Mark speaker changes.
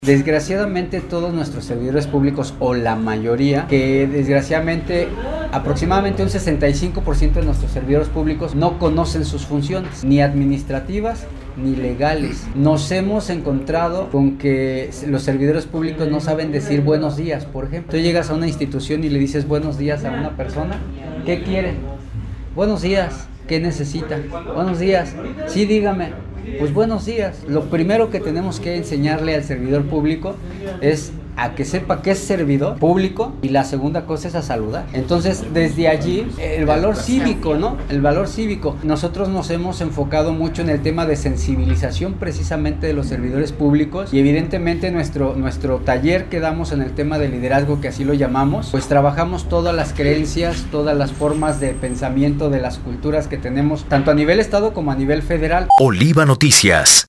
Speaker 1: Desgraciadamente todos nuestros servidores públicos, o la mayoría, que desgraciadamente aproximadamente un 65% de nuestros servidores públicos no conocen sus funciones, ni administrativas ni legales. Nos hemos encontrado con que los servidores públicos no saben decir buenos días, por ejemplo. Tú llegas a una institución y le dices buenos días a una persona, ¿qué quiere? Buenos días, ¿qué necesita? Buenos días, sí, dígame. Pues buenos días. Lo primero que tenemos que enseñarle al servidor público es a que sepa que es servidor público, y la segunda cosa es a saludar. Entonces, desde allí, el valor cívico, ¿no? El valor cívico. Nosotros nos hemos enfocado mucho en el tema de sensibilización precisamente de los servidores públicos, y evidentemente nuestro taller que damos en el tema de liderazgo, que así lo llamamos, pues trabajamos todas las creencias, todas las formas de pensamiento de las culturas que tenemos, tanto a nivel estado como a nivel federal.
Speaker 2: Oliva Noticias.